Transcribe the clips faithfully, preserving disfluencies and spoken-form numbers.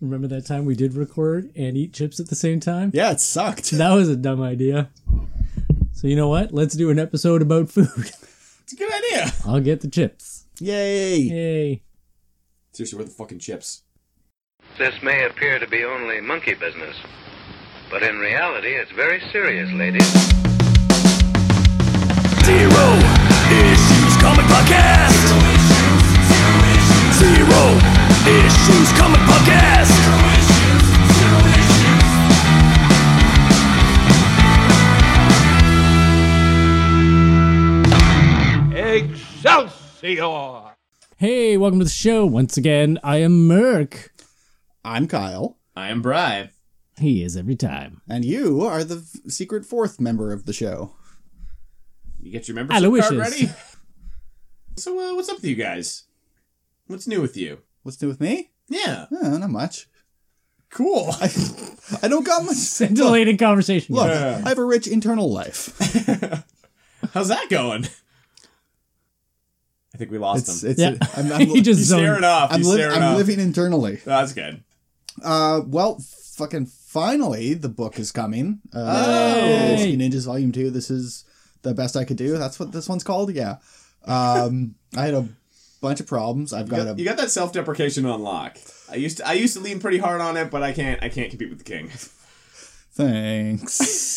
Remember that time we did record and eat chips at the same time? Yeah, it sucked. That was a dumb idea. So you know what? Let's do an episode about food. It's a good idea. I'll get the chips. Yay. Yay. Seriously, where the fucking chips? This may appear to be only monkey business, but in reality, it's very serious, ladies. Zero Issues Comic Podcast. Zero Issues Comic Podcast. Excelsior! Hey, welcome to the show. Once again, I am Merc. I'm Kyle. I am Bri. He is every time. And you are the f- secret fourth member of the show. You get your membership Aloysius. card ready? So, uh, what's up with you guys? What's new with you? What's new with me? Yeah. Oh, not much. Cool. I, I don't got much. Scintillating conversation. Look, Yeah. I have a rich internal life. How's that going? I think we lost It's, him. it's, Yeah. I'm, I'm, He just He's zoned. staring off. I'm, He's li- staring I'm off. living internally. Oh, that's good. Uh, well, fucking finally, the book is coming. Uh, Oh. Ski Ninjas Volume two. This is the best I could do. That's what this one's called? Yeah. Um, I had a bunch of problems. I've You got, got, a... you got that self-deprecation on lock. I used to I used to lean pretty hard on it, but I can't I can't compete with the king. Thanks.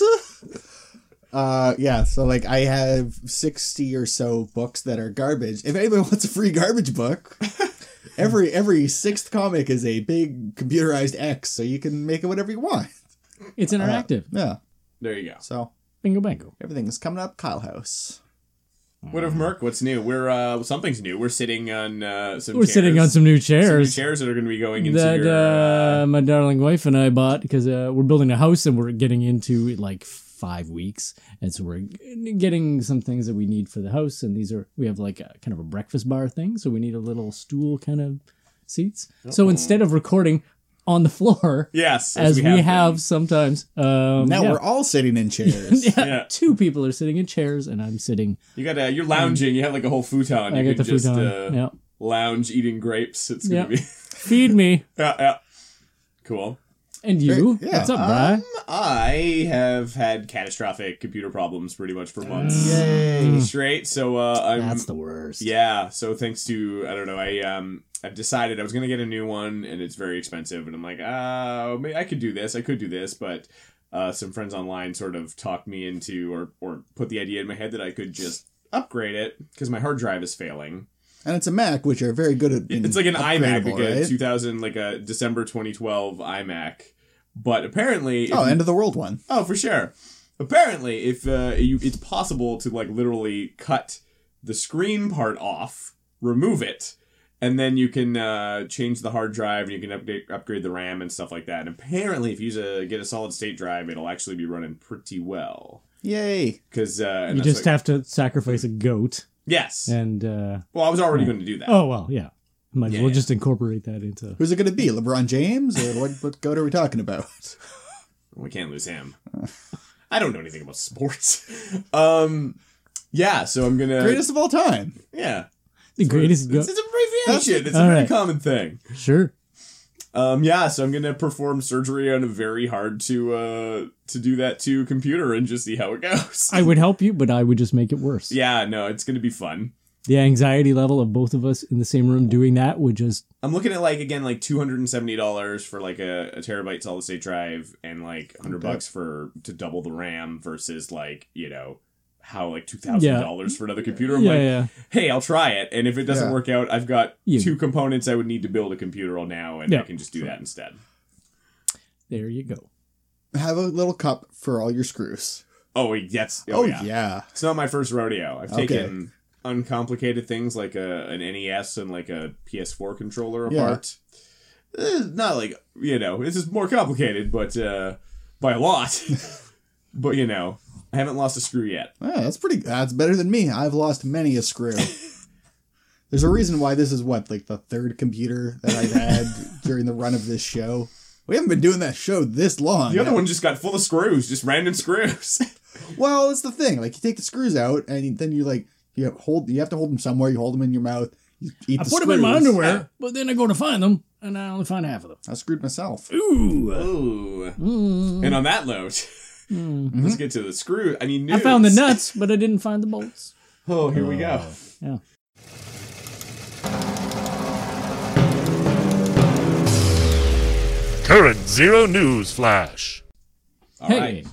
uh, yeah, so, like, I have sixty or so books that are garbage. If anybody wants a free garbage book... Every every sixth comic is a big computerized X, so you can make it whatever you want. It's interactive. Uh, yeah. There you go. So Bingo bango. everything is coming up Kyle House. What of Merc? What's new? We're uh something's new. We're sitting on uh some We're chairs. sitting on some new Some new chairs. chairs that are going to be going into that your uh, uh, my darling wife and I bought because uh, we're building a house and we're getting into it like five weeks, and so we're getting some things that we need for the house. And these are we have like a kind of a breakfast bar thing, so we need a little stool kind of seats. So instead of recording on the floor, yes, as, we, have, been. sometimes, um, Now yeah. we're all sitting in chairs. yeah, Yeah. two people are sitting in chairs, and I'm sitting. You got uh, you're lounging. You have like a whole futon. I You get the can just futon. uh, yeah, lounge eating grapes. It's gonna Yeah. be feed me. yeah, yeah. Cool. And you, Very- yeah, what's up, Um, Bri? I have had catastrophic computer problems pretty much for months Yay. straight. So uh, I'm That's the worst. yeah. So thanks to I don't know I um I've decided I was gonna get a new one and it's very expensive and I'm like ah maybe I could do this I could do this but uh, some friends online sort of talked me into or or put the idea in my head that I could just upgrade it because my hard drive is failing. And it's a Mac, which are very good at being It's like an iMac, like upgradable, a right? two thousand, like a December twenty twelve iMac. But apparently, if Oh, you- end of the world one. oh, for sure. Apparently, if uh, you, it's possible to like literally cut the screen part off, remove it, and then you can uh, change the hard drive and you can update, upgrade the RAM and stuff like that. And apparently, if you use a get a solid state drive, it'll actually be running pretty well. Yay. Because uh, You just have to sacrifice a goat, yes. and uh, Well, I was already going to do that. oh well, yeah. Might as Yeah, well yeah. just incorporate that into. Who's it going to be? LeBron James? Or what, what goat are we talking about? We can't lose him. I don't know anything about sports. um, yeah, so I'm gonna Greatest of all time. yeah. The greatest It's, goat. it's a abbreviation. It's a All very right. common thing. Sure. Um, yeah, so I'm gonna perform surgery on a very hard to uh to do that to computer and just see how it goes. I would help you, but I would just make it worse. yeah, no, it's gonna be fun. The anxiety level of both of us in the same room doing that would just. I'm looking at like again like two hundred and seventy dollars for like a, a terabyte solid state drive and like hundred Okay. bucks for to double the RAM versus like you know how like two thousand dollars for another computer. I'm Yeah, like, yeah. hey, I'll try it, and if it doesn't Yeah. work out, I've got You- two components I would need to build a computer on now, and Yeah. I can just do that instead. There you go. Have a little cup for all your screws. Oh, yes. Oh, Oh, yeah. yeah. It's not my first rodeo. I've Okay. taken uncomplicated things like a an N E S and like a P S four controller Yeah. apart. Eh, not like, you know, this is more complicated, but uh, by a lot. But, you know, I haven't lost a screw yet. Oh, that's pretty. That's better than me. I've lost many a screw. There's a reason why this is what, like the third computer that I've had during the run of this show. We haven't been doing that show this long. The other one just got full of screws, just random screws. Well, it's the thing. Like you take the screws out, and then you like you hold. You have to hold them somewhere. You hold them in your mouth. Eat I the put them in my screws. underwear, but then I go to find them, and I only find half of them. I screwed myself. Ooh. Ooh. And on that note, let's get to the screw. I mean, news. I found the nuts, but I didn't find the bolts. Oh, here we go. Yeah. Current Zero News Flash. All Hey. right.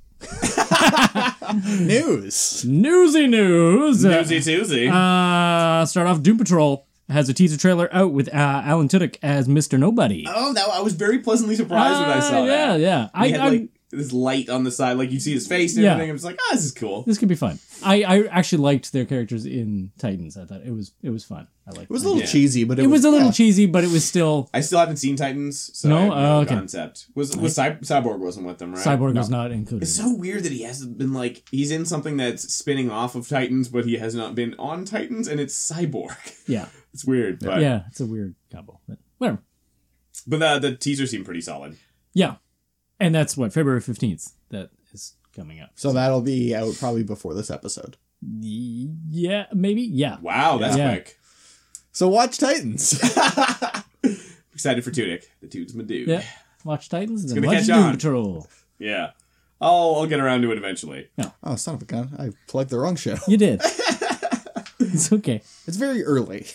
News. Newsy news. Newsy Tuesday. Uh, start off, Doom Patrol has a teaser trailer out with uh, Alan Tudyk as Mister Nobody. oh, that, I was very pleasantly surprised when I saw Uh, that. Yeah, yeah. I I, had I like this light on the side, like you see his face and Yeah. everything. I was like, ah, this is cool. this could be fun. I, I actually liked their characters in Titans. I thought it was it was fun. I liked It was a little Yeah. cheesy, but it, It was a little yeah. cheesy, but it was still I still haven't seen Titans, so No? I have no Oh, okay. concept. Was was Cy- Cyborg wasn't with them, right? Cyborg No. was not included. It's so weird that he hasn't been like he's in something that's spinning off of Titans, but he has not been on Titans, and it's Cyborg. yeah, It's weird, but yeah. It's a weird combo, but whatever. but the the teaser seemed pretty solid. Yeah, and that's what February fifteenth. That is coming up. So that'll be out probably before this episode. Yeah, maybe. Yeah. Wow, that's Yeah. quick. So watch Titans. Excited for Tudyk. The dude's my dude. Yeah. Watch Titans. Then gonna watch catch Doom on. Patrol. Yeah. I'll I'll get around to it eventually. Oh, son of a gun. I plugged the wrong show. You did. It's okay. It's very early.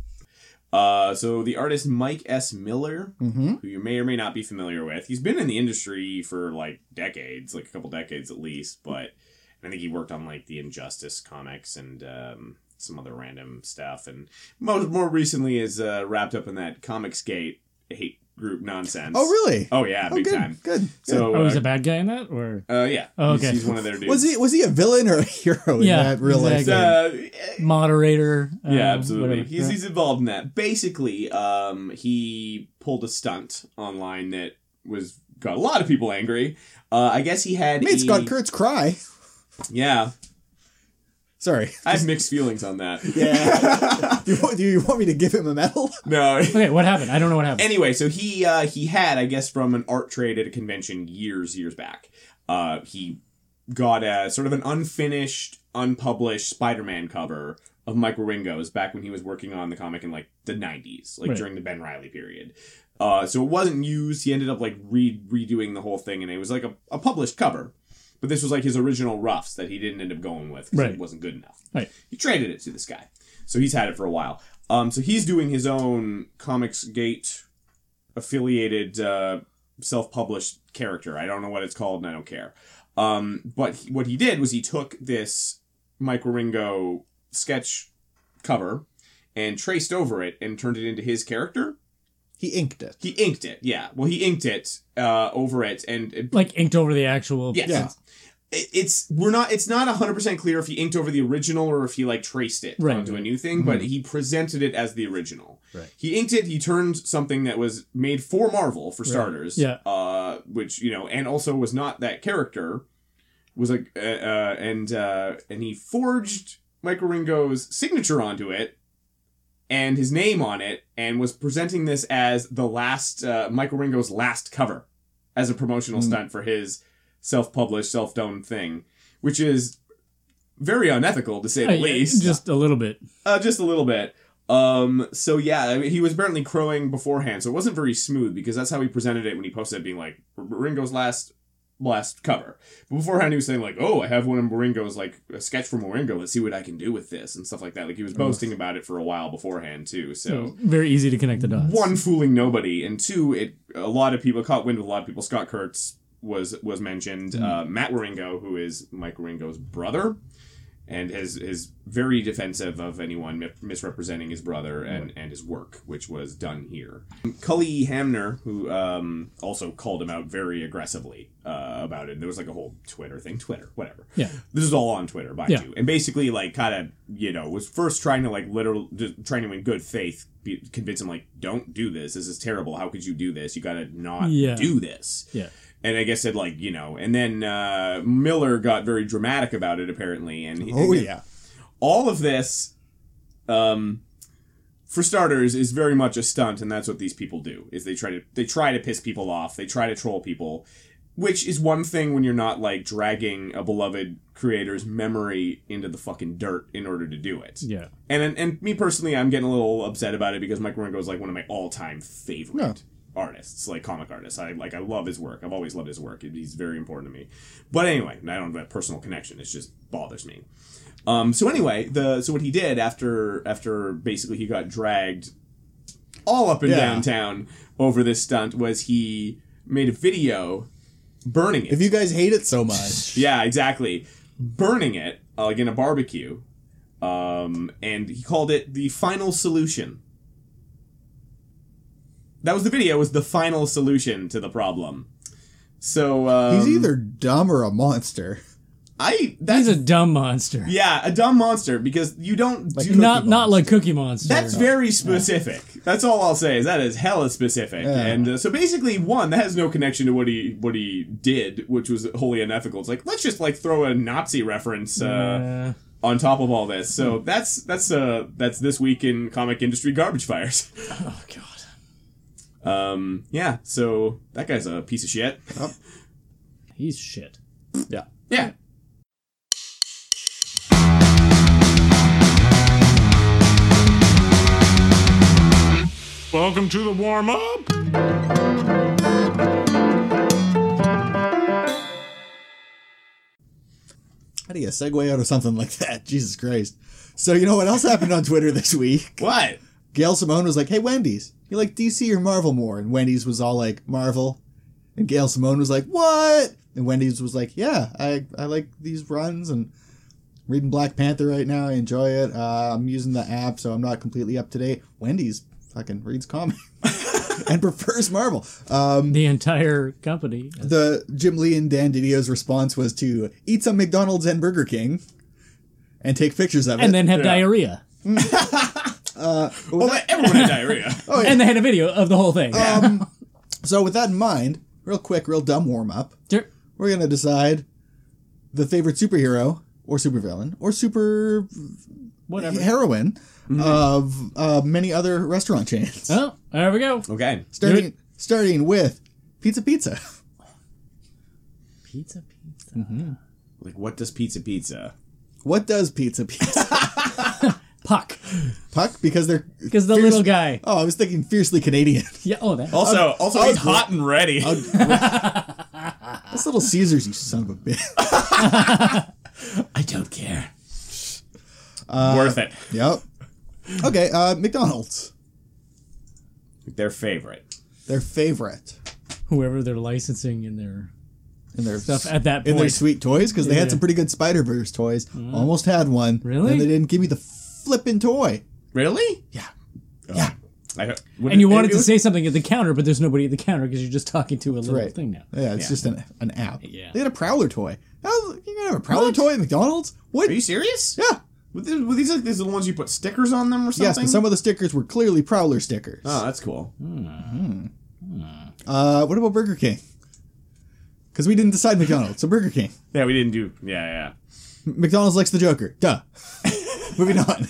Uh, so the artist Mike S. Miller, Mm-hmm. who you may or may not be familiar with, he's been in the industry for like decades, like a couple decades at least. But I think he worked on like the Injustice comics and um, some other random stuff, and most more recently is uh, wrapped up in that Comicsgate hate group nonsense. Oh, really? Oh yeah, Oh, big good. time. Good. So Oh, he's uh, a bad guy in that, or uh, yeah, Oh, he's, okay. he's one of their dudes. Was he was he a villain or a hero in Yeah, that real life? exactly. game? Uh, moderator? uh, Yeah, absolutely. whatever. He's Yeah. he's involved in that. Basically, um, he pulled a stunt online that was got a lot of people angry. Uh, I guess he had Made a- Scott Kurtz cry. Yeah, Sorry. I have mixed feelings on that. Yeah. do, you want, do you want me to give him a medal? No. Okay, what happened? I don't know what happened. Anyway, so he uh, he had, I guess, from an art trade at a convention years years back. Uh, he got a sort of an unfinished, unpublished Spider-Man cover of Mike Wieringo's back when he was working on the comic in like the nineties, like Right. during the Ben Reilly period. Uh, so it wasn't used. He ended up like re- redoing the whole thing, and it was like a, a published cover. But this was like his original roughs that he didn't end up going with because Right. it wasn't good enough. Right. He traded it to this guy. So he's had it for a while. Um, so he's doing his own Comicsgate affiliated uh, self-published character. I don't know what it's called and I don't care. Um, but he- what he did was he took this Mike Wieringo sketch cover and traced over it and turned it into his character. He inked it. He inked it, yeah. Well, he inked it uh, over it, and it, Like inked over the actual. yes, Yeah. it, it's we're not. It's not a hundred percent clear if he inked over the original or if he like traced it Right, onto a right. new thing. But he presented it as the original. Right. He inked it. He turned something that was made for Marvel for starters. Yeah. Uh, which you know, and also was not that character. Was like, uh, uh and uh, and he forged Mike Wieringo's signature onto it. And his name on it, and was presenting this as the last, uh, Michael Ringo's last cover as a promotional Mm. stunt for his self-published, self-done thing, which is very unethical to say the Uh, least. Just a little bit. Uh, just a little bit. Um, so yeah, I mean, he was apparently crowing beforehand, so it wasn't very smooth because that's how he presented it when he posted it, being like, Ringo's last last cover. But beforehand he was saying like, oh, I have one of Wieringo's, like, a sketch from Wieringo, let's see what I can do with this, and stuff like that. Like, he was boasting about it for a while beforehand, too, so... Very easy to connect the dots. One, fooling nobody, and two, it a lot of people caught wind with a lot of people. Scott Kurtz was was mentioned. Uh, Matt Wieringo, who is Mike Wieringo's brother, and is is very defensive of anyone mi- misrepresenting his brother and, and his work, which was done here. Cully Hamner, who um, also called him out very aggressively uh, about it. There was like a whole Twitter thing, Twitter, whatever. Yeah. This is all on Twitter, mind Yeah. you, and basically like kind of you know was first trying to like literal just trying to in good faith be, convince him like, don't do this. This is terrible. How could you do this? You got to not Yeah. do this. Yeah. And I guess it like, you know, and then uh, Miller got very dramatic about it apparently. And he, Oh, yeah. all of this, um, for starters, is very much a stunt, and that's what these people do. Is they try to they try to piss people off, they try to troll people, which is one thing when you're not like dragging a beloved creator's memory into the fucking dirt in order to do it. Yeah. And and, and me personally, I'm getting a little upset about it because Mike Wieringo is like one of my all-time favorite Yeah. artists, like comic artists. I like I love his work. I've always loved his work. He's very important to me. But anyway, I don't have that personal connection. It just bothers me. Um, so anyway, the so what he did after after basically he got dragged all up and Yeah. downtown over this stunt was he made a video burning it. If you guys hate it so much. Yeah, exactly. Burning it, uh, like in a barbecue. Um, and he called it the final solution. That was the video, was the final solution to the problem. So, um, He's either dumb or a monster. I, that's, He's a dumb monster. yeah, a dumb monster, because you don't Like do... Not Cookie not Monster. like Cookie Monster. That's very specific. That's all I'll say. Is that is hella specific. Yeah. And uh, so basically, one that has no connection to what he what he did, which was wholly unethical. It's like let's just like throw a Nazi reference uh, Uh, on top of all this. So that's that's uh that's this week in comic industry garbage fires. oh god. Um, yeah. So that guy's a piece of shit. He's shit. Yeah. Yeah. Welcome to the warm up. How do you segue out of something like that? Jesus Christ. So you know what else happened on Twitter this week? What? Gail Simone was like, hey, Wendy's, you like D C or Marvel more? And Wendy's was all like, Marvel. And Gail Simone was like, what? And Wendy's was like, yeah, I, I like these runs and reading Black Panther right now. I enjoy it. Uh, I'm using the app, so I'm not completely up to date. Wendy's fucking reads comics and prefers Marvel. Um, The entire company. the Jim Lee and Dan Didio's response was to eat some McDonald's and Burger King and take pictures of it. And then have Yeah. diarrhea. Well, everyone had diarrhea. oh, yeah. And they had a video of the whole thing. Um, so with that in mind, real quick, real dumb warm up. Sure. We're gonna decide the favorite superhero or supervillain or super Whatever. heroine of uh, many other restaurant chains. Oh, there we go. Okay. starting starting with Pizza Pizza. Pizza, pizza. Like, what does pizza pizza? What does Pizza Pizza? Puck. Puck because they're Because the fierce- little guy. Oh, I was thinking fiercely Canadian. Yeah, oh, that. Also, also I'll- he's hot and ready. That's Little Caesars, you son of a bitch. I don't care. Worth it. Yep. Okay, uh, McDonald's. Their favorite. Their favorite Whoever they're licensing in their in their stuff at that in their point. sweet toys because they Yeah. had some pretty good Spider Verse toys. Almost had one. Really? And they didn't give me the flippin' toy. Really? Yeah. Yeah. I, And you wanted it to was- say something at the counter, but there's nobody at the counter because you're just talking to a little Right. thing now. Yeah, it's Yeah. just an, an app. Yeah. They had a Prowler toy. How, you gonna have a Prowler What? toy at McDonald's? What? Are you serious? Yeah. Were these, were these like these are the ones you put stickers on them or something? Yes, but some of the stickers were clearly Prowler stickers. Oh, that's cool. Uh, what about Burger King? Because we didn't decide McDonald's, so Burger King. Yeah, we didn't do. Yeah, yeah. McDonald's likes the Joker. Duh. Moving on.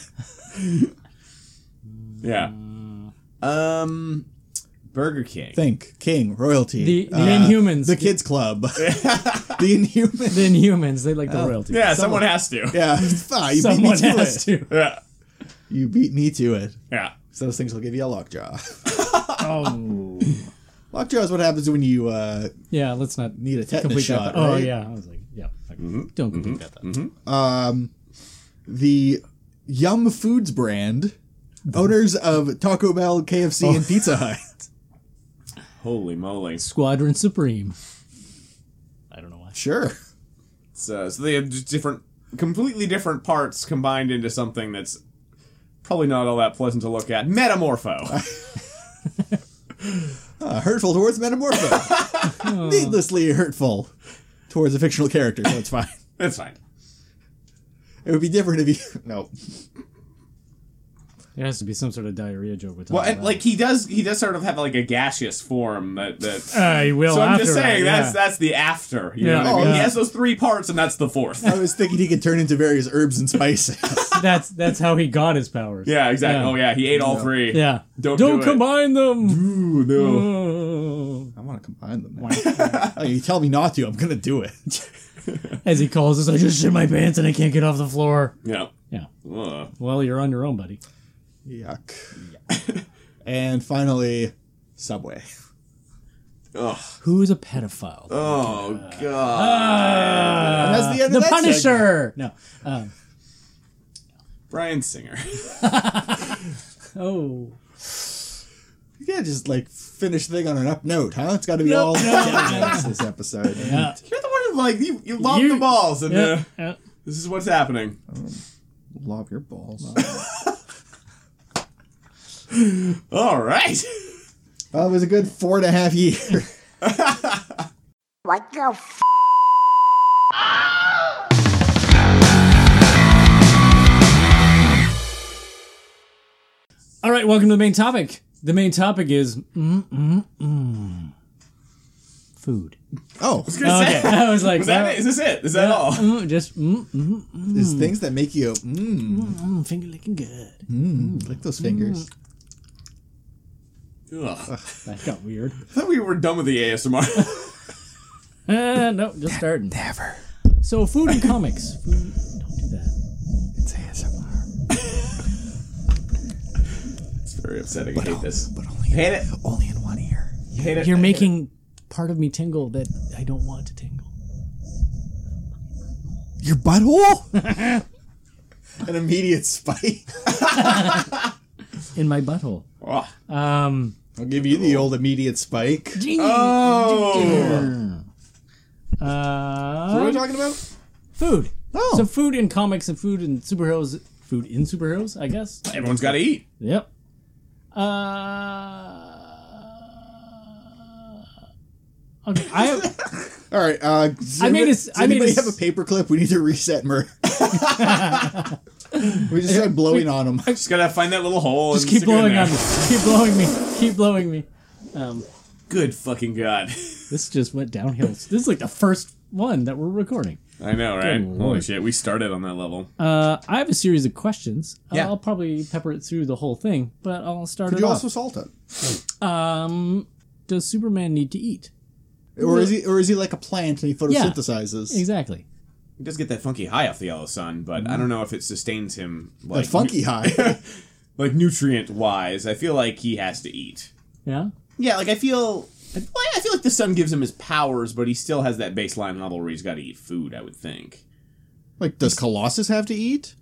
Yeah. Um, Burger King. Think King royalty. The- the uh, Inhumans. The Kids Club. the Inhumans. The Inhumans, they like the royalty. Yeah, someone, has to. Yeah, fine. You beat Someone me to has it. to. Yeah. You beat me to it. Yeah. So those things will give you a lockjaw. Oh. Lockjaw is what happens when you uh, Yeah, let's not need a tetanus complete shot. that. Oh, right? yeah. I was like, yeah. Like, Don't complete that. Though. Um, the Yum Foods brand, owners of Taco Bell, K F C, Oh. and Pizza Hut. Holy moly. Squadron Supreme. I don't know why. Sure. So, so they have just different, completely different parts combined into something that's probably not all that pleasant to look at. Metamorpho. Uh, hurtful towards Metamorpho. Needlessly hurtful towards a fictional character, so it's fine. That's fine. It would be different if you... No. There has to be some sort of diarrhea joke with Well, and, like he does, he does sort of have like a gaseous form that. that I will. so I'm after just saying that, that's yeah. that's the after. You Yeah. know what I mean? Oh, He yeah. has those three parts, and that's the fourth. I was thinking he could turn into various herbs and spices. that's that's how he got his powers. Yeah, exactly. Yeah. Oh yeah, he ate all three. Yeah. Don't Don't do it. combine them. Ooh, no. Oh. I want want to combine them. Oh, you tell me not to, I'm going to do it. As he calls us, I just shit my pants and I can't get off the floor. Yeah. Yeah. Ugh. Well, you're on your own, buddy. Yuck. And finally, Subway. Ugh. Who's a pedophile? Oh, God. Uh, And that's the end the of that Punisher! No. Um, Bryan Singer. oh. You can't just, like, finish the thing on an up note, huh? It's got to be No, all no. down notes this episode. Yeah. You're the one who, like, you, you lob You- the balls, and Yeah, uh, yeah. this is what's happening. Lob your balls. All right. Well, it was a good four and a half years. What the f? All right, welcome to the main topic. The main topic is mm, mm, mm. food. Oh, I was gonna Okay, say, I was like, is that uh, it? Is this it? Is that all? mm, just mm, mm, mm, there's things that make you, mmm, mm, finger licking good. mm, lick those fingers. Ugh. That got weird. I thought we were done with the A S M R. Uh, no, just starting. Never. So, food and comics. Food, don't do that. It's A S M R. It's very upsetting. I hate this. But only, Hate it. only in one ear. You hate it. You're I hate making part of me tingle that I don't want to tingle. Your butthole? An immediate spike. In my butthole. it. Oh. Um, I'll give you the old immediate spike. Oh. What are Uh, we talking about? food. Oh. So food in comics and food in superheroes. Food in superheroes, I guess. Everyone's got to eat. Yep. Uh, okay, I have, All right. Uh, does I made anybody, a- does I made a anybody s- have a paperclip? We need to reset Mur. We just started blowing on him. Just gotta find that little hole. just and keep stick it in blowing there. on me. Keep blowing me. Keep blowing me. Um, Good fucking god. this just went downhill. This is like the first one that we're recording. I know, right? Good Holy lord. shit, we started on that level. Uh, I have a series of questions. Uh, Yeah. I'll probably pepper it through the whole thing, but I'll start Could it you off. also salt it? Um, does Superman need to eat? Or is he? Or is he like a plant and he photosynthesizes? Exactly. He does get that funky high off the yellow sun, but I don't know if it sustains him like That funky high. like nutrient wise. I feel like he has to eat. Yeah. Yeah, like I feel I feel like the sun gives him his powers, but he still has that baseline level where he's got to eat food, I would think. Like, does Colossus have to eat?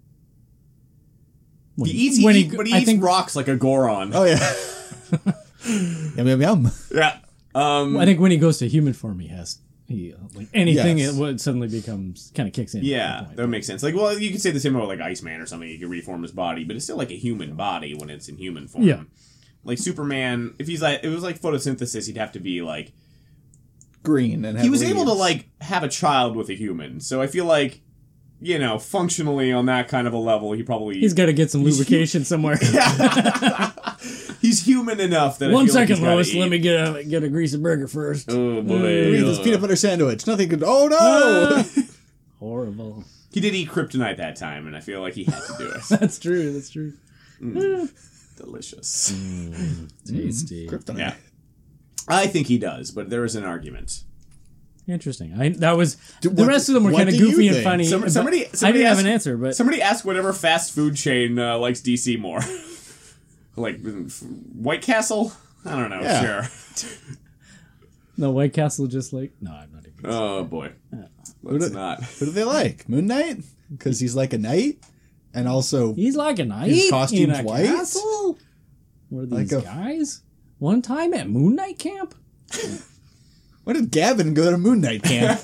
When He eats, he when eat, but he I eats think, rocks like a Goron. Oh yeah. Yum yum yum. Yeah. Um, I think when he goes to human form, he has he uh, like anything. Yes. It would suddenly becomes kind of kicks in. at yeah, that point. that would make sense. Like, well, you could say the same about like Iceman or something. He could reform his body, but it's still like a human body when it's in human form. Yeah. Like Superman, if he's like, it was like photosynthesis, he'd have to be like, Green and he was able to leaves. like have a child with a human. So I feel like, you know, functionally on that kind of a level, he probably He's got to get some He's lubrication somewhere. he's human enough that I One feel like second, he's gotta Lois. eat. Let me get a get a greasy burger first. Oh boy, Look at this Ugh. peanut butter sandwich. Nothing could. Oh no! Horrible. He did eat kryptonite that time, and I feel like he had to do it. That's true. That's true. Delicious. Tasty. Kryptonite. Yeah, I think he does, but there is an argument. Interesting. I that was Do- the what- rest of them were what kind of do you goofy and think? funny. Some- but somebody- I somebody didn't have asked- an answer, but Somebody ask whatever fast food chain uh, likes D C more. Like White Castle? I don't know. Yeah. Sure. no White Castle just like no, I'm not even. Oh boy. Let's do- not. What do they like? Moon Knight? Because he's like a knight, and also He's like a knight His costume's in a white? castle. Were these Like a- guys one time at Moon Knight camp? when did Gavin go to Moon Knight camp?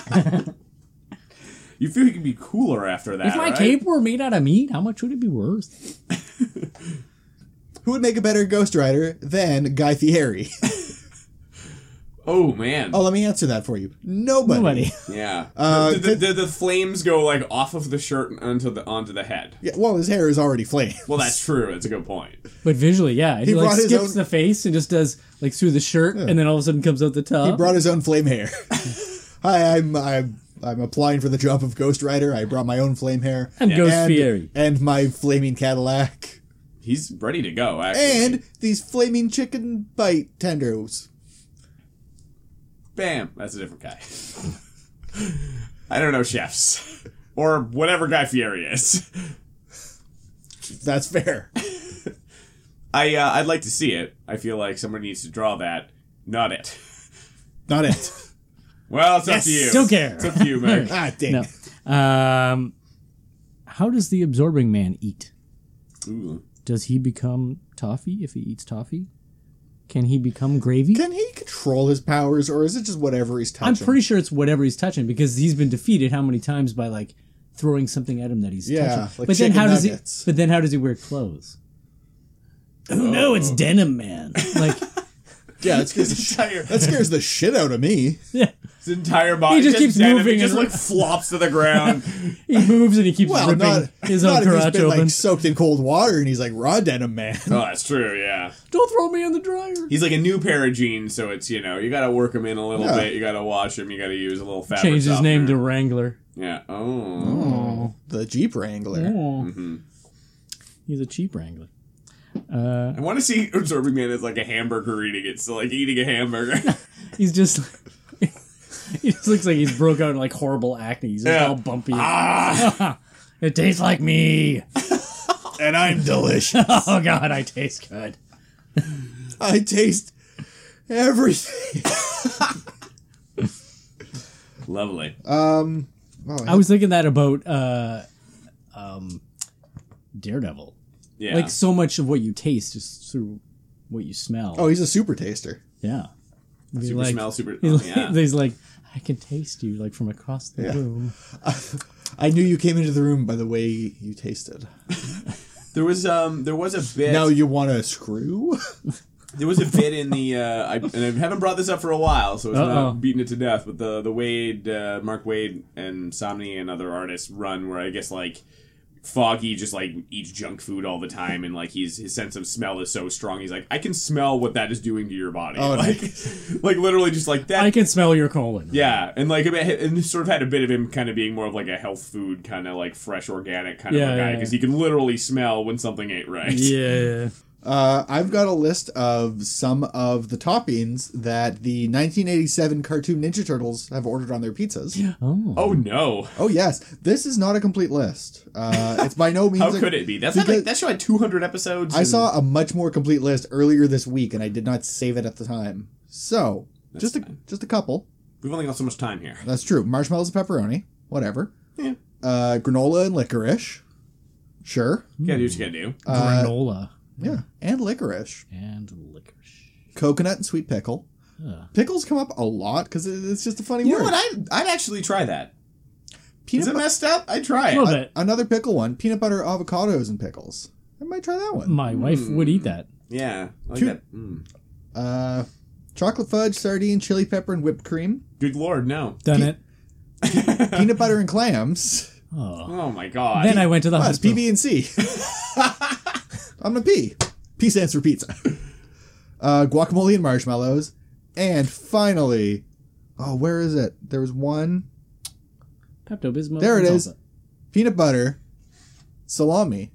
You feel he could be cooler after that, If my right? cape were made out of meat, how much would it be worth? Who would make a better Ghost Rider than Guy Fieri? Oh man. Oh, let me answer that for you. Nobody. Nobody. Yeah. Uh, the, the, the, the flames go like off of the shirt and onto the onto the head. Yeah, well, his hair is already flame. Well, that's true. That's a good point. But visually, yeah, he, He like brought his skips own- the face and just does like through the shirt, and then all of a sudden comes out the top. He brought his own flame hair. Hi, I'm I'm I'm applying for the job of Ghost Rider. I brought my own flame hair and Yeah. Ghost and, Fieri. and my flaming Cadillac He's ready to go. Actually. and these flaming chicken bite tenders. Bam. That's a different guy. I don't know chefs. Or whatever Guy Fieri is. That's fair. I, uh, I'd like to see it. I feel like someone needs to draw that. Not it. Not it. Well, it's Yes. up to you. Don't care. It's up to you, Meg. Ah, dang. No. Um, how does the absorbing man eat? Ooh. Does he become toffee if he eats toffee? Can he become gravy? Can he control his powers, or is it just whatever he's touching? I'm pretty sure it's whatever he's touching because he's been defeated how many times by like throwing something at him that he's Yeah, touching. like but then chicken how does nuggets. he? But then how does he wear clothes? Oh, no, it's Denim Man. Like Yeah, that scares, the His sh- entire, that scares the shit out of me. yeah, his entire body He just keeps dead, moving It just and- like flops to the ground. he moves and he keeps Well, ripping not, his not own if he's crotch been open. like soaked in cold water and he's like raw denim man. Oh, that's true, yeah. Don't throw me in the dryer. He's like a new pair of jeans, so it's, you know, you gotta work him in a little Yeah. bit. You gotta wash him. You gotta use a little fabric Changed his name to softener. Wrangler. Yeah. Oh. Oh, the Jeep Wrangler. Mm-hmm. He's a cheap Wrangler. Uh, I want to see Absorbing Man as like a hamburger eating it. So like eating a hamburger. he's just. He just looks like he's broke out in like horrible acne. He's just Yeah. all bumpy. Ah! It tastes like me. And I'm delicious. Oh god, I taste good. I taste everything. Lovely. Um, oh, I was thinking that about uh, um, Daredevil. Yeah. Like so much of what you taste is through what you smell. oh, he's a super taster. yeah. He's super like, smell, super. He's, Oh, like, yeah. he's like, I can taste you like from across the Yeah. room. I knew you came into the room by the way you tasted. There was um there was a bit. Now you want a screw? There was a bit in the uh, I, and I haven't brought this up for a while, so it's Uh-oh. not beating it to death. But the the Wade, uh, Mark Wade, and Somni and other artists run where I guess like Foggy just like eats junk food all the time, and like he's his sense of smell is so strong. He's like, I can smell what that is doing to your body. Oh, like, like literally just like that. I can smell your colon. Yeah, and like a bit, and sort of had a bit of him kind of being more of like a health food kind of like fresh organic kind Yeah, of a guy yeah, because yeah. he can literally smell when something ain't right. Yeah. Uh, I've got a list of some of the toppings that the nineteen eighty-seven cartoon Ninja Turtles have ordered on their pizzas. Oh. Oh no! Oh yes, this is not a complete list. Uh, it's by no means. How a- could it be? That's not because like that show had two hundred episodes. I and- saw a much more complete list earlier this week, and I did not save it at the time. So That's just a fine. just a couple. We've only got so much time here. That's true. Marshmallows and pepperoni, whatever. Yeah. Uh, granola and licorice. Sure. You gotta do what you gotta do. Uh, Granola Yeah, and licorice. and licorice. Coconut and sweet pickle. Ugh. Pickles come up a lot because it's just a funny You word. know what? I'd, I'd actually try that. Peanut Is it bu- messed up? I'd try A it. little bit. Another pickle one. Peanut butter, avocados, and pickles. I might try that one. My wife would eat that. Yeah. I like Two- that. Mm. Uh, chocolate fudge, sardine, chili pepper, and whipped cream. Good lord, no. Done it. Peanut butter and clams. Oh. Oh my god. Then I went to the Oh, it's P hospital. B and C. I'm gonna P. P stands for pizza. Uh, guacamole and marshmallows. And finally, oh, where is it? There was one. Pepto Bismol. There it is. Peanut butter, salami,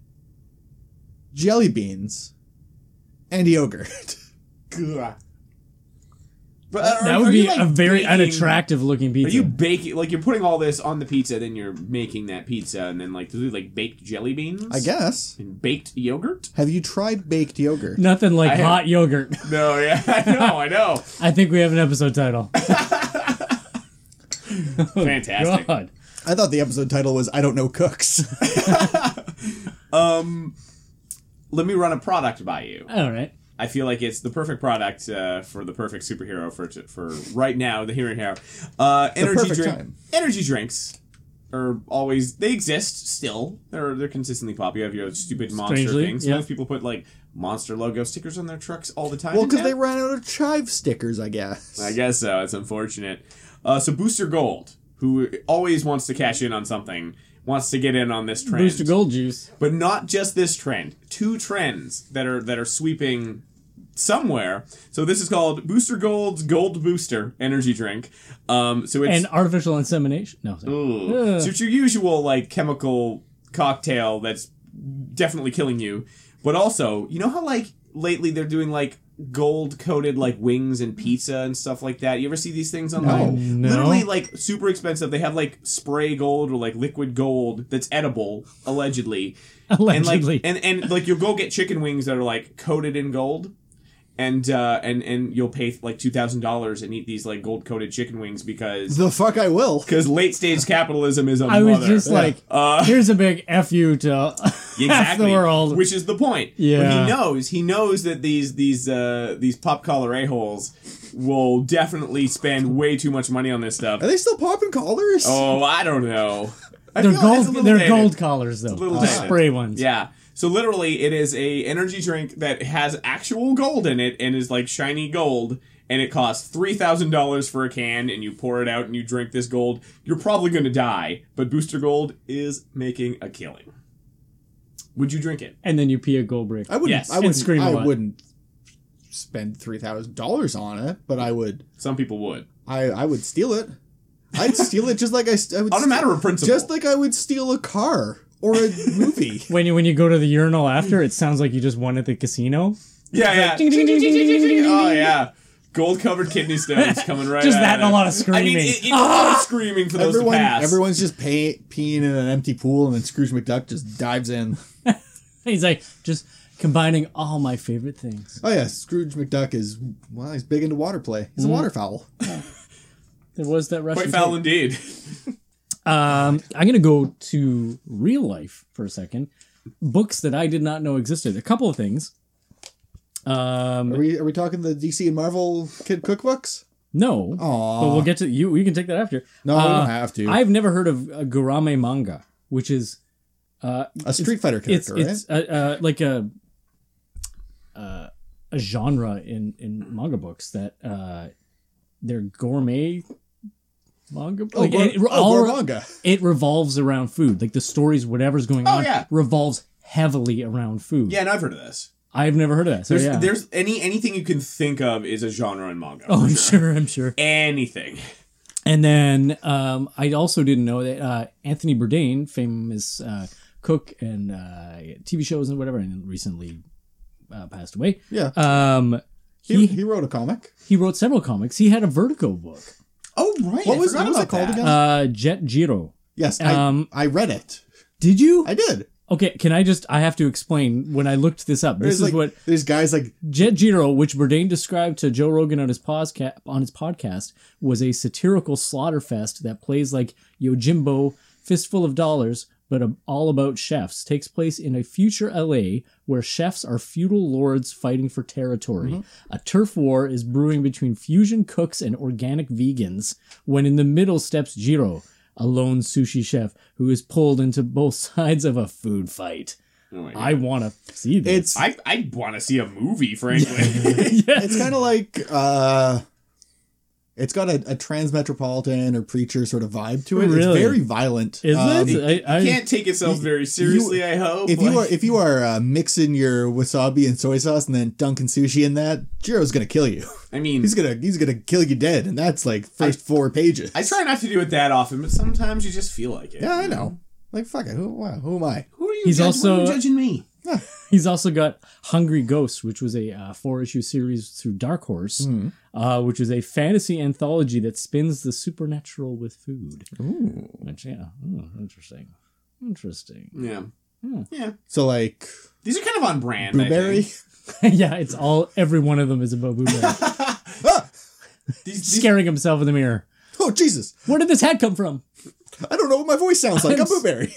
jelly beans, and yogurt. Ugh. But, uh, That are- would are be you, like, a very baking- unattractive looking Are pizza. you baking like you're putting all this on the pizza, then you're making that pizza, and then like do they like baked jelly beans? I guess. And baked yogurt? Have you tried baked yogurt? Nothing like I have- hot yogurt. No, yeah, I know, I know. I think we have an episode title. Fantastic. God. I thought the episode title was "I Don't Know Cooks." Um, let me run a product by you. All right. I feel like it's the perfect product uh, for the perfect superhero for for right now, the here and here. Uh, energy perfect drink, time. energy drinks are always they exist still. They're they're consistently popular. You have your stupid monster Strangely, things. yeah. Sometimes people put like monster logo stickers on their trucks all the time. Well, in because they town. ran out of chive stickers, I guess. I guess so. It's unfortunate. Uh, so Booster Gold, who always wants to cash in on something, wants to get in on this trend. Booster Gold Juice. But not just this trend. Two trends that are that are sweeping somewhere. So this is called Booster Gold's Gold Booster energy drink. Um, so it's And artificial insemination. No. Sorry. Ooh. Ugh. So it's your usual like chemical cocktail that's definitely killing you. But also, you know how like lately they're doing like gold coated like wings and pizza and stuff like that? You ever see these things online? No. Literally like super expensive. They have like spray gold or like liquid gold that's edible, allegedly. Allegedly. And like and, and like you'll go get chicken wings that are like coated in gold. And uh, and and you'll pay like two thousand dollars and eat these like gold coated chicken wings because The fuck I will. because late stage capitalism is a I mother. was just like, Uh, here's a big F you to half exactly, the world. which is the point. Yeah. But he knows he knows that these these uh, these pop collar a holes will definitely spend way too much money on this stuff. Are they still popping collars? Oh, I don't know. I They're feel like it's a gold. little They're dated. gold collars though. little The dated. spray ones. Yeah. So literally, it is a energy drink that has actual gold in it and is like shiny gold, and it costs three thousand dollars for a can. And you pour it out and you drink this gold. You're probably going to die, but Booster Gold is making a killing. Would you drink it? And then you pee a gold brick. I wouldn't. Yes. I And wouldn't. scream a I lot. wouldn't spend three thousand dollars on it, but I would. Some people would. I I would steal it. I'd steal it just like I, st- I would. On a matter of principle. Just like I would steal a car or a movie. When you when you go to the urinal after, it sounds like you just won at the casino. Yeah, yeah. ding, ding, ding, ding, ding, ding, ding, Oh, ding. yeah. Gold covered kidney stones coming right Just at that and it. a lot of I screaming. mean, it, it's a lot of screaming for those Everyone, to pass. everyone's just pay, peeing in an empty pool, and then Scrooge McDuck just dives in. He's like just combining all my favorite things. Oh yeah, Scrooge McDuck is well, he's big into water play. He's a waterfowl. There was that Russian. Quite foul tape. indeed. Um, I'm gonna go to real life for a second. Books that I did not know existed. A couple of things. Um, Are we are we talking the D C and Marvel kid cookbooks? no, Aw. but we'll get to you. We can take that after. No, we Uh, don't have to. I've never heard of a Gurame manga, which is uh, a Street Fighter it's character, right? it's uh, uh, like a uh, a genre in in manga books that uh, they're gourmet manga. oh, Like, Gor- it, oh, all- Gormanga. it revolves around food. Like the stories, whatever's going Oh, on, yeah. revolves heavily around food. Yeah, and I've heard of this. I've never heard of that. So There's, yeah. there's any anything you can think of is a genre in manga. oh, for I'm sure. I'm sure. Anything. And then um, I also didn't know that uh, Anthony Bourdain, famous uh, cook and uh, T V shows and whatever, and recently uh, passed away. Yeah, Um, he, he he wrote a comic. he wrote several comics. He had a Vertigo book, Oh, right. What I was- forgot what was about it called that. again? uh, Jet Giro. Yes, Um, I I read it. Did you? I did. Okay, can I just? I have to explain. When I looked this up, this There's is like, what there's guys like Jet Giro, which Bourdain described to Joe Rogan on his podcast, on his podcast, was a satirical slaughterfest that plays like Yojimbo, Fistful of Dollars, but a, all about chefs. Takes place in a future L A where chefs are feudal lords fighting for territory. A turf war is brewing between fusion cooks and organic vegans. When in the middle steps Jiro, a lone sushi chef who is pulled into both sides of a food fight. Oh my God. I want to see this. it's I, I want to see a movie, frankly. it's kind of like uh it's got a, a Transmetropolitan or Preacher sort of vibe to it. It's Really? very violent. Is Um, it? I, I, Can't take itself very seriously, I hope. If you Like- are if you are uh, mixing your wasabi and soy sauce and then dunking sushi in that, Jiro's gonna kill you. I mean, He's gonna he's gonna kill you dead, and that's like first four pages. I try not to do it that often, but sometimes you just feel like it. Yeah, I know. Like fuck it. Who, wow, who am I? Who are you? He's judge- also- why are you judging me. He's also got Hungry Ghosts, which was a uh, four-issue series through Dark Horse, uh, which is a fantasy anthology that spins the supernatural with food. Ooh. Which, yeah, oh, interesting. Interesting. Yeah. Yeah. So like These are kind of on brand. I blueberry. think. yeah, it's all, every one of them is about Boo Bear. These, these, Scaring himself in the mirror. Oh Jesus! Where did this hat come from? I don't know what my voice sounds like. I'm I'm s- blueberry.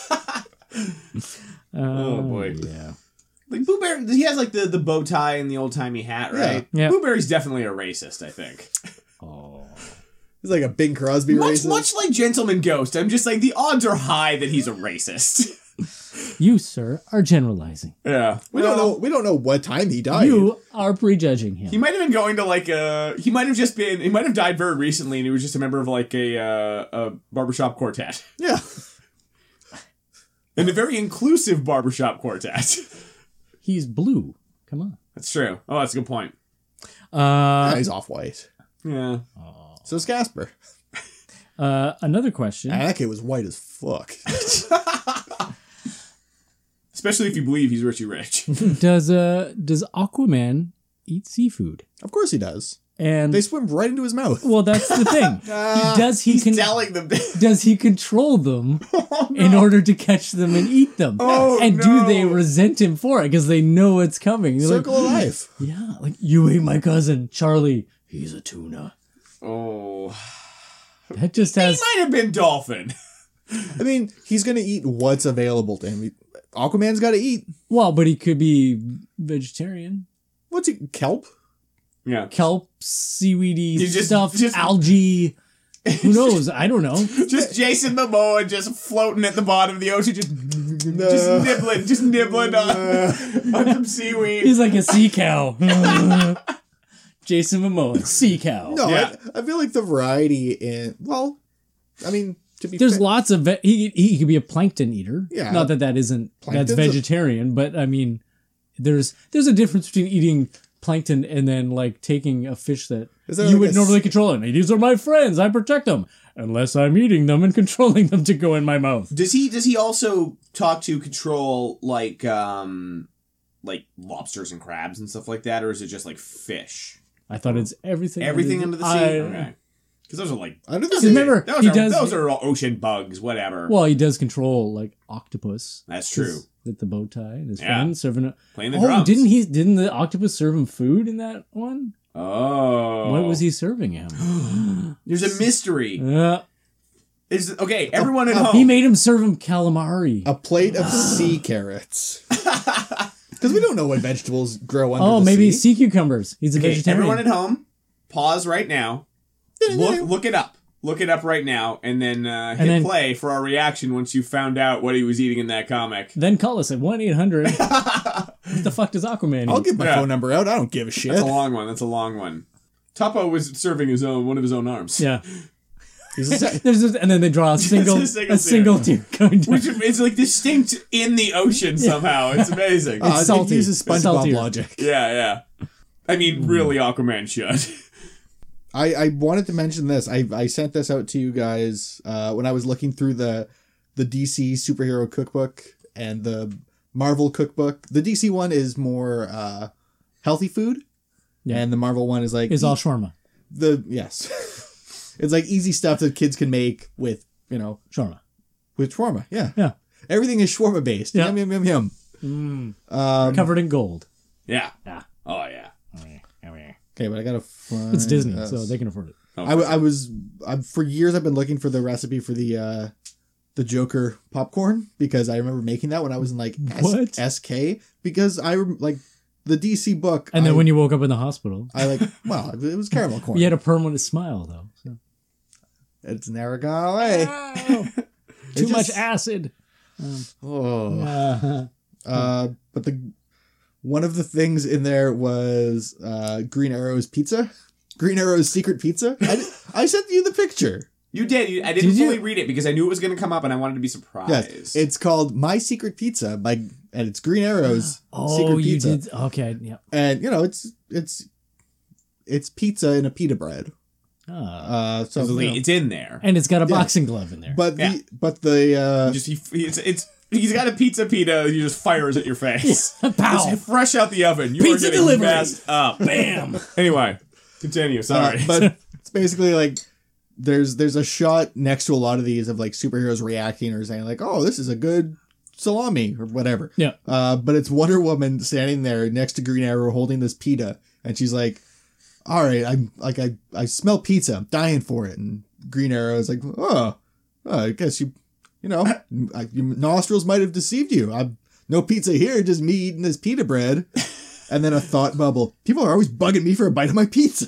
oh boy. Yeah. Like Boo Bear, he has like the, the bow tie and the old timey hat, right? Yeah. Yeah. Boo Bear's definitely a racist, I think. Oh. He's like a Bing Crosby Much racist. much like Gentleman Ghost, I'm just like the odds are high that he's a racist. You, sir, are generalizing. Yeah. we don't know. We don't know what time he died. You are prejudging him. He might have been going to like a. He might have just been. He might have died very recently, and he was just a member of like a uh, a barbershop quartet, Yeah. and a very inclusive barbershop quartet. He's blue. Come on. That's true. Oh, that's a good point. Uh, he's off white. Yeah. So is Casper. uh, another question. And that kid was white as fuck. Especially if you believe he's Richie Rich. Does uh does Aquaman eat seafood. Of course he does. And They swim right into his mouth. well, that's the thing. Ah, He- does he He's con- telling them. does he control them Oh, in order to catch them and eat them? Oh, and no. do they resent him for it because they know it's coming? They're Circle like, of life. yeah, like you ate my cousin Charlie. He's a tuna. Oh, That just he has. might have been dolphin. I mean, he's gonna eat what's available to him. He- Aquaman's got to eat. Well, but he could be vegetarian. What's he? Kelp? Yeah. Kelp, seaweedy You just- stuff, just- algae. Who knows? I don't know. Just Jason Momoa just floating at the bottom of the ocean, just, just nibbling, just nibbling on, on some seaweed. He's like a sea cow. Jason Momoa, sea cow. No, Yeah. I, I feel like the variety in. Well, I mean, to be There's fair, lots of ve- he he could be a plankton eater. Yeah. Not that that isn't that's Plankton's a- vegetarian, but I mean, there's there's a difference between eating plankton and then like taking a fish that Is there you like would a normally s- control. And these are my friends. I protect them unless I'm eating them and controlling them to go in my mouth. Does he does he also talk to control like um like lobsters and crabs and stuff like that, or is it just like fish? I thought it's everything. Everything under the sea. I- Okay. Because those are like Under the Because sea. remember, those he are does. those are all ocean bugs, whatever. Well, he does control like octopus. That's true. With the bow tie and his Yeah. friend serving. A- Playing the oh, drums. didn't he? Didn't the octopus serve him food in that one? Oh, What was he serving him? There's a mystery. Yeah. Is okay. Everyone at uh, home. He made him serve him calamari. A plate of sea carrots. Because we don't know what vegetables grow under Oh, the maybe sea. sea cucumbers. He's a Okay, vegetarian. everyone at home, pause right now. Look, look it up. Look it up right now, and then uh, hit then- play for our reaction once you found out what he was eating in that comic. Then call us at one eight hundred. What the fuck does Aquaman I'll eat? give my Yeah. phone number out. I don't give a shit. That's a long one. That's a long one. Topo was serving his own one of his own arms. Yeah. He's a se- There's just, and then they draw a single, a a single single, tear going down. Which is like distinct in the ocean somehow. It's amazing. uh, salty. He uses It's SpongeBob saltier. logic. yeah, yeah. I mean, really, Aquaman should. I, I wanted to mention this. I, I sent this out to you guys uh, when I was looking through the the D C superhero cookbook and the Marvel cookbook. The D C one is more uh, healthy food, Yeah. and the Marvel one is like Is all shawarma. the yes. It's like easy stuff that kids can make with you know Shawarma. with shawarma. Yeah, Yeah. Everything is shawarma based. Yeah. Yum yum yum yum. Mm. Um, Covered in gold. Yeah. Yeah. Oh yeah. okay, but I gotta. Find It's Disney, this. so they can afford it. Oh, I, w- I was I, for years I've been looking for the recipe for the uh the Joker popcorn because I remember making that when I was in like S- What? S K because I rem- like the D C book And then I, when you woke up in the hospital, I like well it was caramel corn. you had a permanent smile, though. So. It's never gone away. Too It much just- acid. Oh. Uh, Uh, but the one of the things in there was uh Green Arrow's pizza, Green Arrow's secret pizza. I, di- I sent you the picture. You did. You, I didn't Did you? fully read it because I knew it was going to come up and I wanted to be surprised. Yes, it's called My Secret Pizza by and it's Green Arrow's oh, secret you pizza. did. Okay. Yeah. And you know it's it's it's pizza in a pita bread. Ah. Uh, so So, you know, it's in there. and it's got a yeah. boxing glove in there. but Yeah. the but the uh, Just he, it's it's he's got a pizza pita. He just fires at your face. Pow. It's fresh out the oven. You Pizza are getting delivery. messed up. Bam. Anyway, continue. Sorry. uh, but it's basically like there's there's a shot next to a lot of these of like superheroes reacting or saying like, oh, this is a good salami or whatever. Yeah. Uh, but it's Wonder Woman standing there next to Green Arrow holding this pita, and she's like, all right, I'm like I I smell pizza. I'm dying for it. And Green Arrow is like, oh, oh I guess you you know I, your nostrils might have deceived you. I'm no pizza here, just me eating this pita bread. And then a thought bubble. People are always bugging me for a bite of my pizza.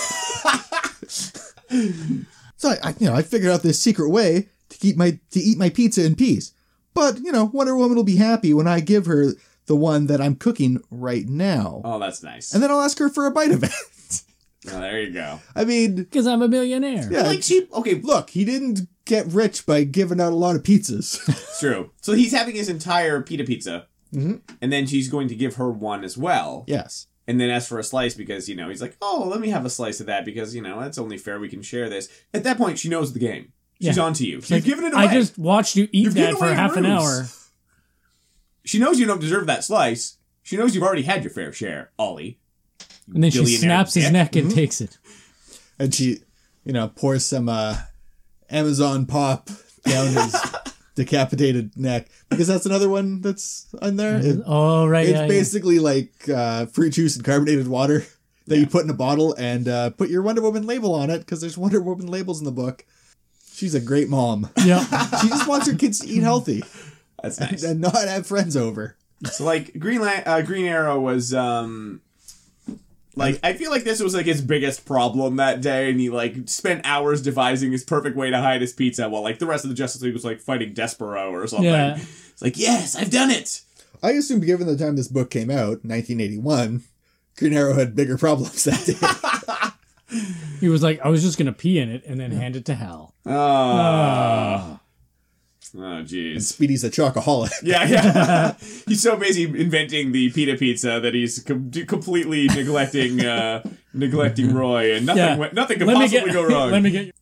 So I, I, you know, I figured out this secret way to keep my to eat my pizza in peace. But you know, Wonder Woman will be happy when I give her the one that I'm cooking right now, Oh, that's nice. and then I'll ask her for a bite of it. Oh, there you go. I mean, Because I'm a millionaire. yeah, Like she okay, look, he didn't get rich by giving out a lot of pizzas. it's true. So he's having his entire pita pizza, Mhm. and then she's going to give her one as well, Yes. and then ask for a slice because you know he's like, oh, let me have a slice of that because you know that's only fair. We can share this. At that point, she knows the game. She's Yeah. on to you. She's Like, giving it away. I just watched you eat You've that given for away half an ruse. hour. She knows you don't deserve that slice. She knows you've already had your fair share, Ollie. And then she billionaire snaps his dick. neck and takes it. And she, you know, pours some uh, Amazon pop down his decapitated neck. Because that's another one that's in there. It- Oh, right. it's yeah, yeah. basically like uh, fruit juice and carbonated water that you put in a bottle and uh, put your Wonder Woman label on it because there's Wonder Woman labels in the book. She's a great mom. Yeah. She just wants her kids to eat healthy That's and, nice. and not have friends over. So like Green Lan- uh, Green Arrow was um like I feel like this was like his biggest problem that day, and he like spent hours devising his perfect way to hide his pizza while like the rest of the Justice League was like fighting Despero or something. Yeah. It's like, yes, I've done it. I assume given the time this book came out, nineteen eighty-one, Green Arrow had bigger problems that day. He was like, I was just going to pee in it and then hand it to Hal. Oh, Ah. oh, jeez. Speedy's a chocoholic. Yeah, yeah. He's so busy inventing the pita pizza that he's com- completely neglecting uh, neglecting Roy, and nothing Yeah. went, nothing could Let me possibly get, go wrong. Let me get.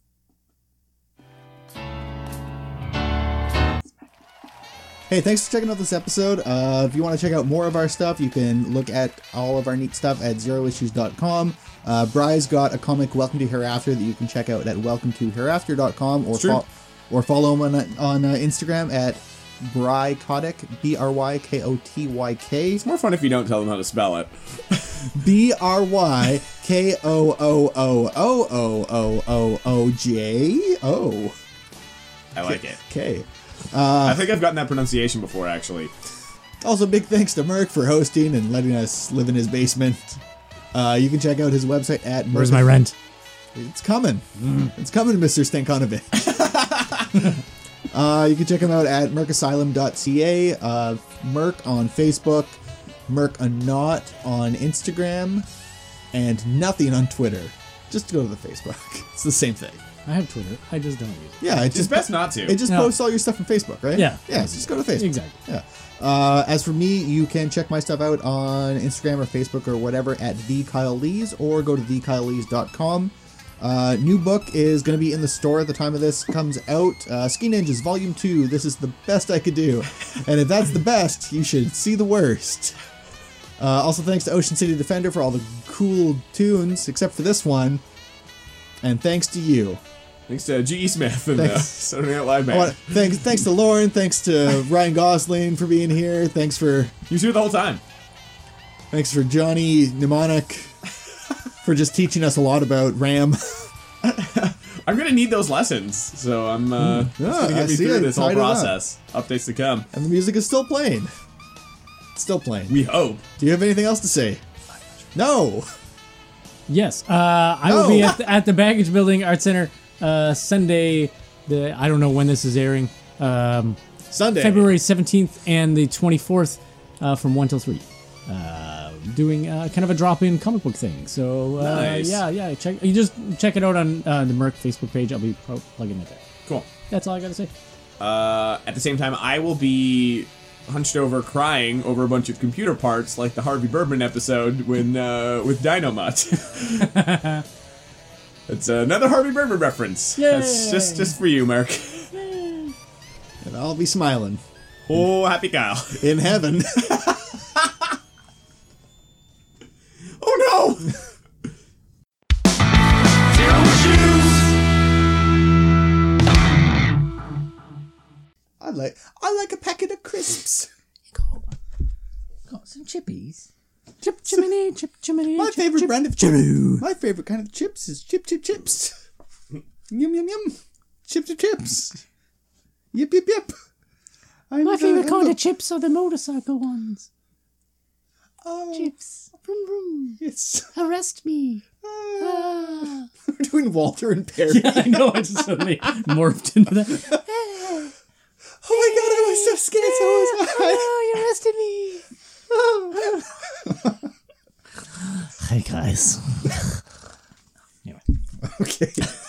Hey, thanks for checking out this episode. Uh, if you want to check out more of our stuff, you can look at all of our neat stuff at zero issues dot com. Uh, Bry's got a comic, Welcome to Hereafter, that you can check out at welcome to hereafter dot com or, It's true. fo- or follow him on, on uh, Instagram at Bry Kotick, B R Y K O T Y K. It's more fun if you don't tell them how to spell it. B R Y K O O O O O O O O J O. I like it. Okay. I think I've gotten that pronunciation before, actually. Also, big thanks to Merc for hosting and letting us live in his basement. Uh, you can check out his website at Merc. Where's my rent? It's coming. It's coming, Mister Stankonovich. uh, you can check him out at merc asylum dot c a, uh, Merc on Facebook, Merc Anot on Instagram, and nothing on Twitter. Just go to the Facebook. It's the same thing. I have Twitter. I just don't use it. Yeah, it It's just best not to. It just No. posts all your stuff on Facebook, right? Yeah. Yeah, so just go to Facebook. Exactly. Yeah. Uh, as for me, you can check my stuff out on Instagram or Facebook or whatever at the Kyle Lees, or go to the kyle lees dot com. Uh, new book is going to be in the store at the time of this comes out. Uh, Ski Ninjas Volume two. This is the best I could do. And if that's the best, you should see the worst. Uh, also, thanks to Ocean City Defender for all the cool tunes, except for this one. And thanks to you. Thanks to G E. Smith and the Thanks. Saturday Night Live I band. wanna- thanks, thanks to Lauren. Thanks to Ryan Gosling for being here. Thanks for He was here the whole time. thanks for Johnny Mnemonic for just teaching us a lot about RAM. I'm gonna need those lessons, so I'm uh, that's Yeah, gonna I get me see through it. this whole Tied it up. process. Updates to come. And the music is still playing. It's still playing. We hope. Do you have anything else to say? No. Yes, uh, I will No. be at the, at the Baggage Building Art Center uh, Sunday. The I don't know when this is airing. Um, Sunday. February seventeenth and the twenty-fourth uh, from one till three. Uh, doing uh, kind of a drop-in comic book thing. So uh, Nice. yeah, yeah. Check you just check it out on uh, the Merc Facebook page. I'll be pro- plugging it there. Cool. That's all I gotta say. Uh, at the same time, I will be hunched over crying over a bunch of computer parts like the Harvey Birdman episode when uh, with Dynomutt. It's another Harvey Birdman reference. That's just just for you, Mark. And I'll be smiling Oh, happy Kyle. in heaven. Oh no! I like I like a packet of crisps. Got some chippies. Chip chimney, chip chimney. My chip, favorite chip. brand of chips. My favorite kind of chips is chip chip chips. Yum yum yum. Chip chip chips. Yip yip yip. I'm My the- favorite I'm kind the- of chips are the motorcycle ones. Oh, Chips. Vroom vroom. yes. Arrest me. Ah. Ah. We're doing Walter and Perry. I know, I just suddenly morphed into that. Oh my god, I was so scared. So was I. Oh, you arrested me. Hey guys. Anyway. Okay.